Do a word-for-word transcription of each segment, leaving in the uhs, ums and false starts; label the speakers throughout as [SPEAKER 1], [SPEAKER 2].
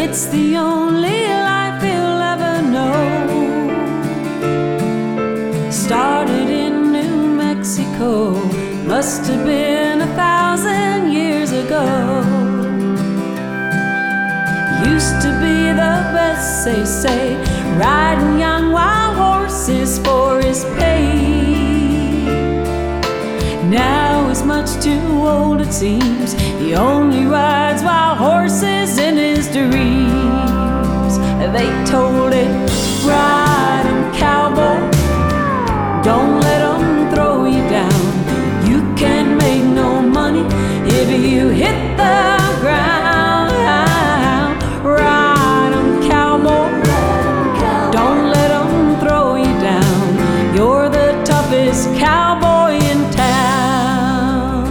[SPEAKER 1] It's the only life he'll ever know. Started in New Mexico, must have been a thousand years ago. Used to be the best, they say, riding young wild horses for his pay. Now he's much too old, it seems. He only rides wild horses in his dreams. They told him, ride 'em, cowboy, don't let 'em throw you down. You can't make no money if you hit the ground. Ride 'em, cowboy, don't let 'em throw you down. You're the toughest cowboy in town.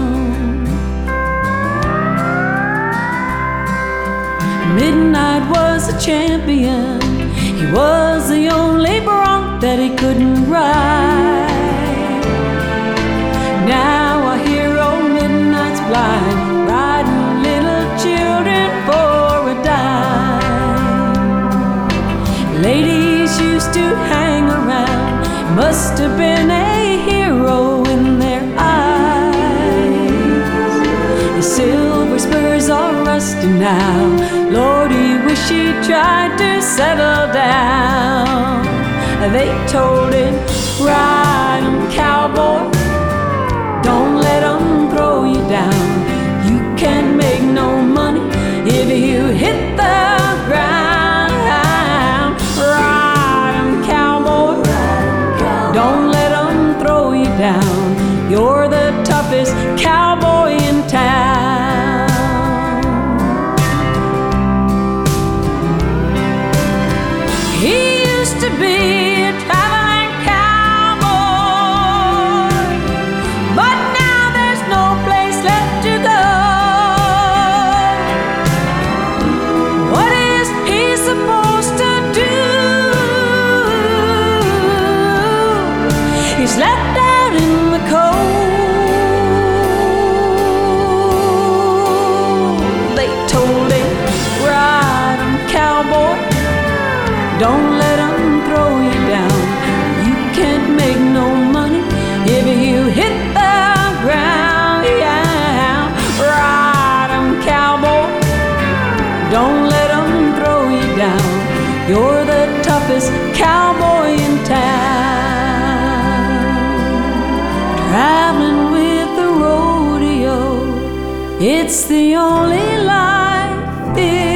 [SPEAKER 1] Midnight was a champion. He was the only bronc that he couldn't ride. Now I hear old Midnight's blind, riding little children for a dime. Ladies used to hang around, must have been a hero in their eyes. His silver spurs are rusty now, Lord, he wish he tried to settle down. They told him, ride 'em, cowboy, don't let 'em throw you down. You can't make no money if you hit the ground. Ride 'em, cowboy, don't let 'em throw you down. You're the toughest cowboy in town. He used to be a traveling cowboy, but now there's no place left to go. What is he supposed to do? He's left out in the cold. They told him, ride 'em, cowboy, don't let 'em throw you down. You can't make no money if you hit the ground. Yeah, ride 'em, cowboy, don't let 'em throw you down. You're the toughest cowboy in town. Traveling with the rodeo, it's the only life